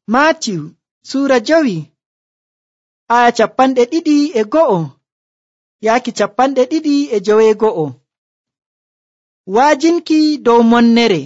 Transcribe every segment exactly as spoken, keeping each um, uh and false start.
Maatiw suura jowi aya capanɗe ɗiɗi e go'o yaaki capanɗe ɗiɗi e joweego'o. Waajinki dow monnere.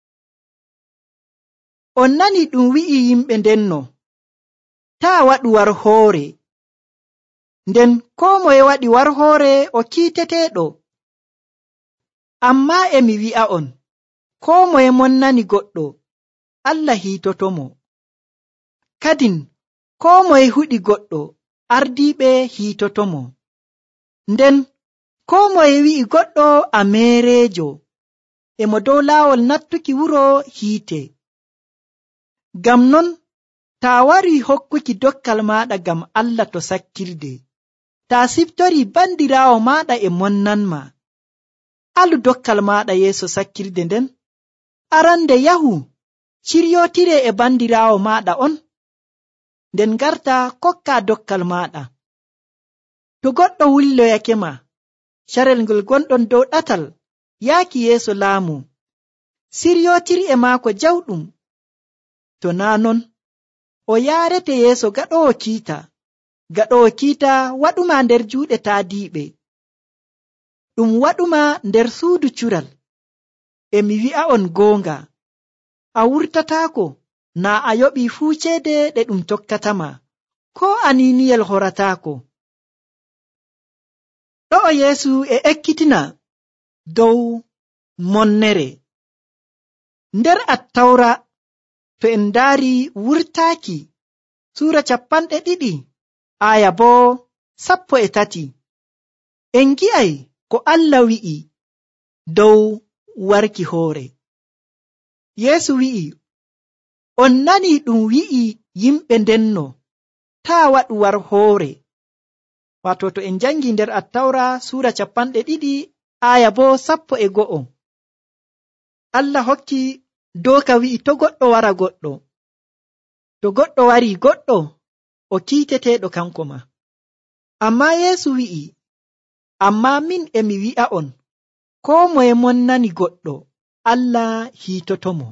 On nani ɗum wi'i yimɓe ndenno taa waɗu war hoore, nden koo moye waɗi war hoore o kiiteteeɗo. Ammaa emi wi'a'on, koo moye monnani goɗɗo Allah hiitotomo. Kadin koo moye huɗi goɗɗo ardiiɓe hiitotomo. Nden koo moye wi'i goɗɗo a meereejo emo dow laawol nattuki wuro hiite. Ngam non taa wari hokkuki dokkal maaɗa ngam Allah to sakkirde, taa siftori bandiraawo maaɗa e monnanma, alu dokkal maaɗa yeeso sakkirde nden. Arande yahu ciryotire e bandiraawo maaɗa on, nden garta kokka dokkal maaɗa. To goɗɗo wulloyake ma, carel ngol gonɗon dow ɗatal yaaki yeeso laamu, siryotir e maako jawɗum. To naa non, o yaarete yeeso gaɗowo kiita, gaɗowo kiita waɗuma nder juuɗe taadiiɓe, ɗum waɗuma nder suudu cural. Emi wi'a'on goonga, a wurtataako naa a yoɓi fuu ceede ɗe ɗum tokkatama, ko aniniyel horataako. Ɗo'o Yeesu e ekkitina dow monnere. Nder Attawra to en ndaari wurtaaki suura capanɗe ɗiɗi aya boo sappo e tati, en gi'ay ko Allah wi'i dow warki hoore. Yeesu wi'i, on nani ɗum wi'i yimɓe ndenno taa waɗu war hoore. Wato to en jangi nder Attawra suura capanɗe ɗiɗi aya boo sappo e go'o, Allah hokki doka wi'i to goɗɗo wara goɗɗo, to goɗɗo wari goɗɗo o kiiteteeɗo kanko ma. Ammaa Yeesu wi'i, ammaa min emi wi'a'on, koo moye monnani goɗɗo Allah hiitotomo.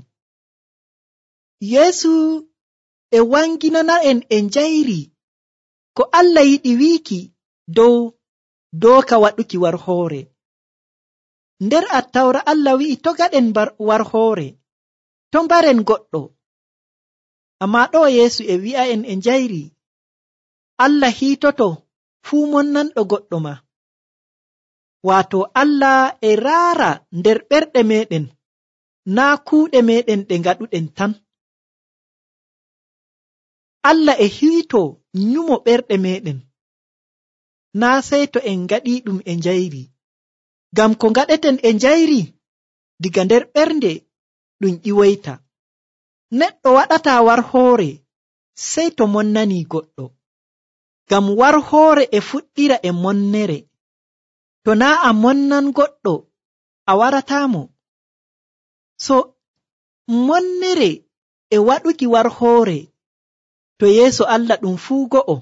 Yeesu e wanginana en e njayri ko Allah yiɗi wiiki dow dooka waɗuki war hoore. Nder Attawra Allah wi'i to gaɗen war hoore, to mbaren goɗɗo. Ammaa ɗo Yeesu e wi'a en e njayri Allah hiitoto fuu monnanɗo goɗɗo ma. Waato Allah e raara nder ɓerɗe meɗen, naa kuuɗe meɗen ɗe ngaɗuɗen tan. Allah e hiito nyumo ɓerɗe meɗen, naa sey to en ngaɗi ɗum e njayri. Ngam ko ngaɗeten e njayri diga nder ɓernde ɗum ƴiwoyta. Neɗɗo waɗata war hoore sey to monnani goɗɗo. Ngam war hoore e fuɗɗira e monnere. To naa a monnan goɗɗo a waratamo. So monnere e waɗuki war hoore to yeeso Allah ɗum fuu go'o.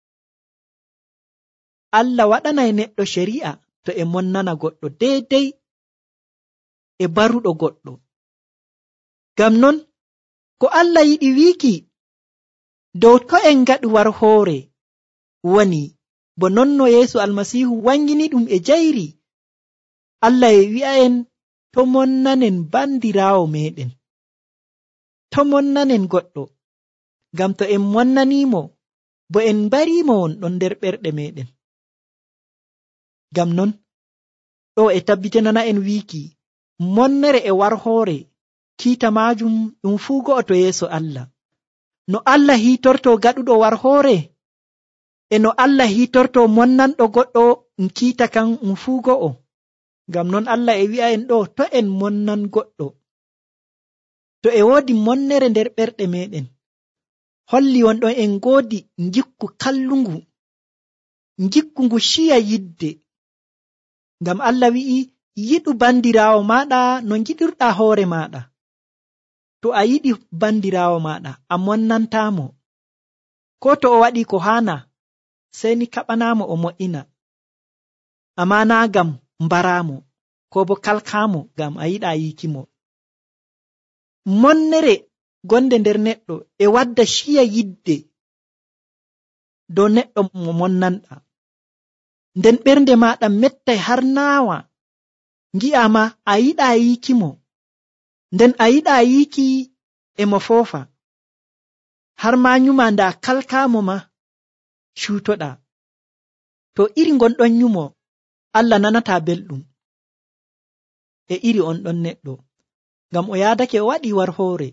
Allah waɗanay neɗɗo shari'a to e monnana goɗɗo deydey e baruɗo goɗɗo. Ngam non ko Allah yiɗi wiiki dow to en ngaɗi war hoore woni bo nonno Yeesu Almasiihu wangini ɗum e jayri. Allah e wi'a en to monnanen bandiraawo meɗen, to monnanen goɗɗo. Ngam to en monnanimo bo en mbarimo wonɗon nder ɓerɗe meɗen. Ngam non ɗo e tabbitinana en wiiki monnere e war hoore kiita majum ɗum fuu go'o to yeeso Allah. No Allah hiitorto gaɗuɗo war hoore e no Allah hiitorto monnanɗo goɗɗo um kiita kan um fuu go'o. Ngam non Allah e wi'a en ɗo to en monnan goɗɗo. To e woodi monnere nder ɓerɗe meɗen, holli wonɗon en ngoodi ngikku kallungu, ngikku ngu shiya yidde. Ngam Allah wi'i yiɗu bandiraawo maɗa no giɗirɗa hoore maɗa. To a yiɗi bandiraawo maɗa a monnantamo, ko to o waɗi ko haana sey ni kaɓanamo o mo'ina, amma na gam mbaramo ko bo kalkamo gam a yiɗa yikimo. Monnere gonde nder neɗɗo e wadda shiya yidde dow neɗɗo mo monnanɗa. Nden ɓernde maɗa mettay har naawa, ngi'ama a yiɗa yiiki mo, nden a yiɗa yiiki e mo foofa, har ma nyuma nda kalkamo ma cuutoɗa. To iri gonɗon nyumo Allah nanata belɗum e iri on ɗon neɗɗo, ngam o yaadake o waɗi war hoore.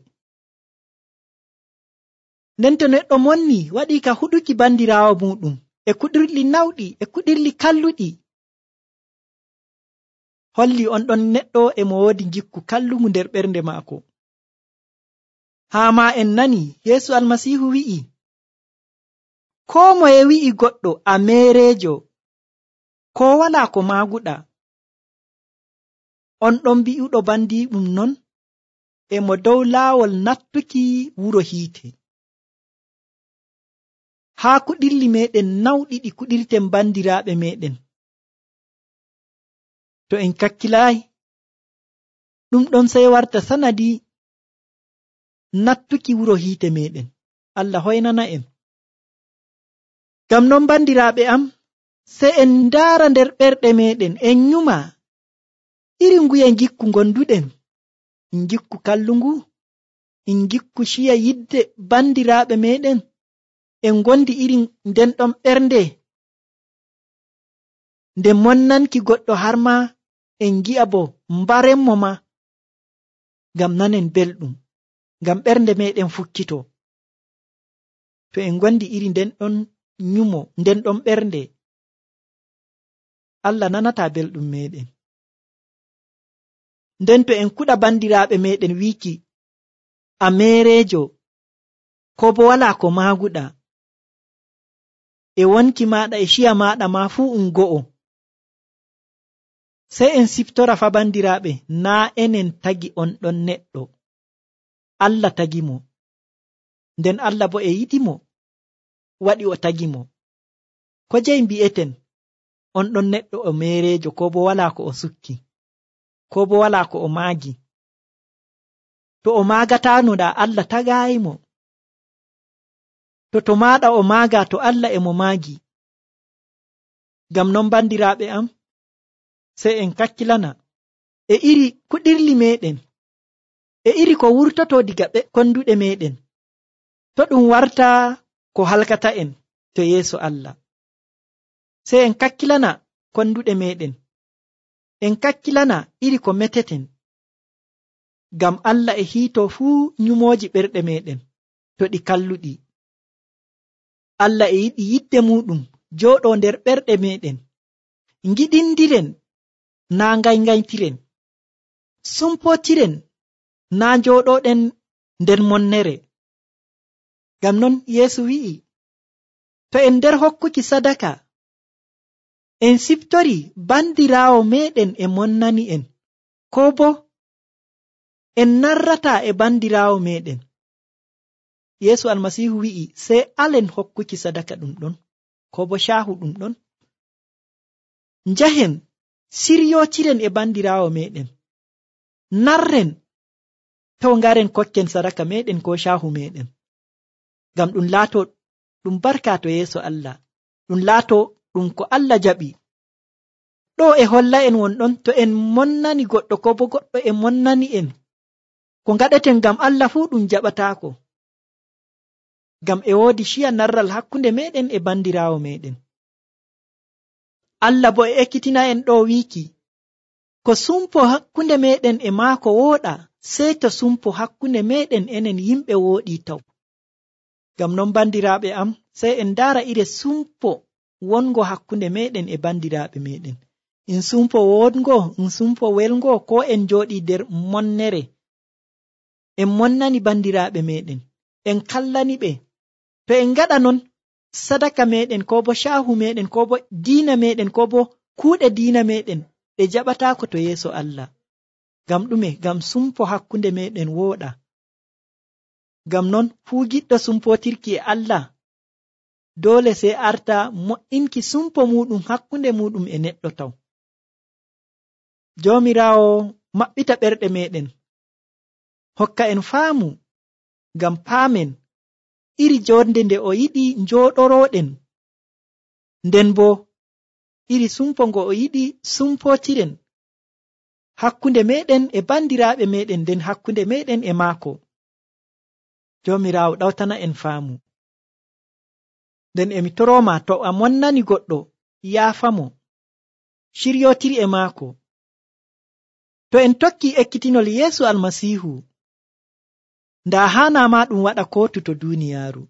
Nden to neɗɗo monni waɗi ka huɗuki bandirawo muɗum e kuɗirli nawɗi e kuɗirli kalluɗi, holli on ɗon neɗɗo e mo woodi jikku kallumu nder ɓernde maako. Haa ma en nani Yeesu almasihu wi'i, ko moye wi'i goɗɗo a mereejo ko wala ko maaguɗa, on ɗon mbi'uɗo bandiɗum non e mo dow laawol nattuki wuro hiite. Haa kuɗirli meɗen nawɗiɗi kuɗirten bandiraaɓe meɗen, to en kakkilayi ɗum ɗon sey warta sanadi nattuki wuro hiite meɗen. Allah hoynana en. Ngam non bandiraaɓe am, sey en ndaara nder ɓerɗe meɗen en nyuma iri nguye gikku gonduɗen, in gikku kallungu, in gikku shiya yidde bandiraaɓe meɗen, en gondi iri nden ɗon ɓernde nde monnanki goɗɗo har ma en gi'a bo mbarenmo ma ngam nanen belɗum, ngam ɓernde meɗen fukkito. To en gondi iri nden ɗon nyumo, nden ɗon ɓernde, Allah nanata belɗum meɗen. Nden to en kuɗa bandiraaɓe meɗen wiki a mereejo ko bo wala ko maaguɗa, e wonki maɗa e shiya maɗa ma fuu un go'o, sey en siftora fa bandiraaɓe, naa enen tagi on ɗon neɗɗo, Allah tagi mo, nden Allah bo e yiɗi mo waɗi o tagi mo. Ko jey mbi'eten on ɗon neɗɗo o mereejo ko bo wala ko o sukki, ko bo wala ko o maagi. To o maagatano da Allah tagayi mo, to to maɗa o maaga to Allah e mo maagi. Ngam non bandiraaɓe am, sey en kakkilana e iri kuɗirli meɗen, e iri ko wurtoto diga ɓe konduɗe meɗen, to ɗum warta ko halkata en to yeeso Allah. Sey en kakkilana konduɗe meɗen, en kakkilana iri ko meteten, ngam Allah e hiito fuu nyumoji ɓerɗe meɗen to ɗi kalluɗi. Allah e yiɗi yidde muɗum jooɗo nder ɓerɗe meɗen, ngiɗindiren naa ngayngayntiren, sumpotiren naa jooɗoɗen nder monnere. Ngam non Yeesu wi'i, to en nder hokkuki sadaka en siftori bandiraawo meɗen e monnani en, ko bo en narrata e bandiraawo meɗen, Yeesu almasihu wi'i sey alen hokkuki sadaka ɗum ɗon, ko bo shaahu ɗum ɗon. Njahen siryotiren e bandiraawo meɗen, narren taw ngaren kokken sadaka meɗen ko shaahu meɗen, ngam ɗum laato ɗum barka to yeeso Allah, ɗum laato ɗum ko Allah jaɓi. Ɗo e holla en wonɗon to en monnani goɗɗo ko bo goɗɗo e monnani en, ko ngaɗeten ngam Allah fuu ɗum jaɓataako, ngam e woodi shiya narral hakkunde meɗen e bandiraawo meɗen. Allah bo e ekkitina en ɗo wiiki, ko sumpo hakkunde meɗen e maako wooɗa, sey to sumpo hakkunde meɗen enen yimɓe wooɗi taw. Ngam non bandiraaɓe am, sey en ndaara ire sumpo wongo hakkunde meɗen e bandiraaɓe meɗen. In sumpo wongo, in sumpo welgo, ko en jooɗi nder monnere, en monnani bandiraaɓe meɗen, en kallani ɓe. To en ngaɗa non, sadaka meɗen ko bo shaahu meɗen ko bo diina meɗen ko bo kuuɗe diina meɗen ɗe jaɓataako to yeeso Allah. Ngam ɗume? Ngam sumpo hakkunde meɗen wooɗa. Ngam non fuu giɗɗo sumpotirki e Allah doole sey arta mo'inki sumpo muɗum hakkunde muɗum e neɗɗo taw. Joomiraawo maɓɓita ɓerɗe meɗen, hokka en faamu ngam paamen iri jonde nde o yiɗi njooɗoroɗen, nden bo iri sumpo ngo o yiɗi sumpotiren hakkunde meɗen e bandiraaɓe meɗen, nden hakkunde meɗen e maako. Joomiraawo ɗawtana en faamu. Nden emi toroma, to a monnani goɗɗo, yaafamo, shiryotiri e maako. To en tokki ekkitinol Yeesu Almasiihu, nda haanama ɗum waɗa kotu to duniyaaru.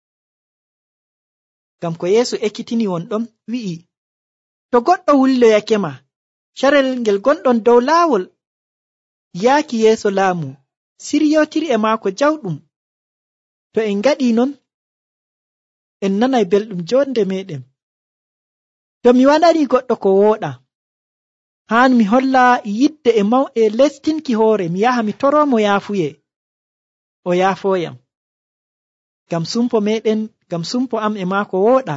Ngam ko Yeesu ekkitini won ɗon wi'i, to goɗɗo wulloyake ma carel ngel gonɗon dow laawol yaaki yeeso laamu, siryotiri e maako jawɗum. To en ngaɗi non, en nanay belɗum jonde meɗen. To mi waɗani goɗɗo ko wooɗa, haan mi holla yidde e maw e lestinki hoore, mi yaha mi toromo yaafuye, o yaafoyam. Ngam sumpo meɗen, ngam sumpo am e maako wooɗa.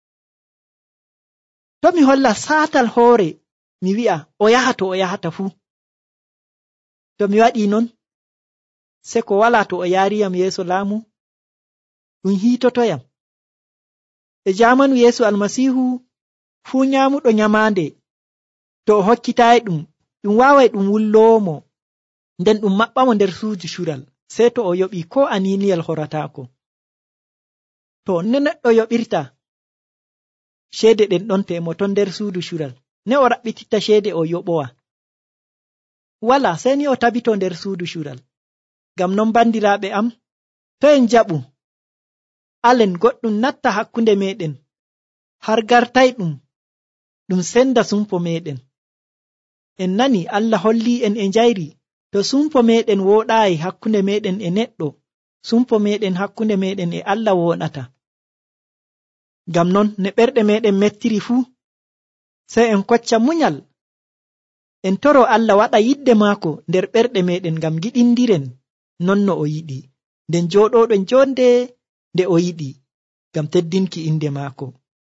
To mi holla saatal hoore, mi wi'a o yaha to o yahata fuu. To mi waɗi non, se ko wala to o yaariyam yeeso laamu, ɗum hiitotoyam. E jamanu Yeesu Almasiihu, fuu nyaamuɗo nyamaande, to o hokkitayi ɗum, ɗum waaway ɗum wullowomo, nden ɗum maɓɓamo nder suudu cural, sey to o yoɓi ko aniniyal horataako. To ne neɗɗo yoɓirta ceede ɗen ɗon te mo ton nder suudu cural, ne o raɓɓititta ceede o yoɓowa? Wala, sey ni o tabito nder suudu cural. Ngam non bandiraaɓe am, to en jaɓu, alen goɗɗum natta hakkunde meɗen, har gartay ɗum, ɗum senda sumpo meɗen. En nani Allah holli en e njayri, to sumpo meɗen wooɗayi hakkunde meɗen e neɗɗo, sumpo meɗen hakkunde meɗen e Allah wooɗata. Ngam non ne ɓerɗe meɗen mettiri fuu, sey en kocca munyal, en toro Allah waɗa yidde maako nder ɓerɗe meɗen, ngam giɗindiren non no o yiɗi, nden jooɗoɗen jonde nde o yiɗi, ngam teddinki inde maako.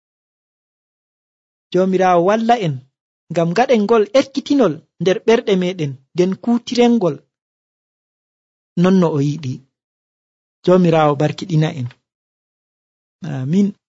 Joomiraawo walla en, ngam gaɗen ngol ekkitinol nder ɓerɗe meɗen, nden kuutirengol non no o yiɗi. Joomiraawo barkiɗina en. Amin.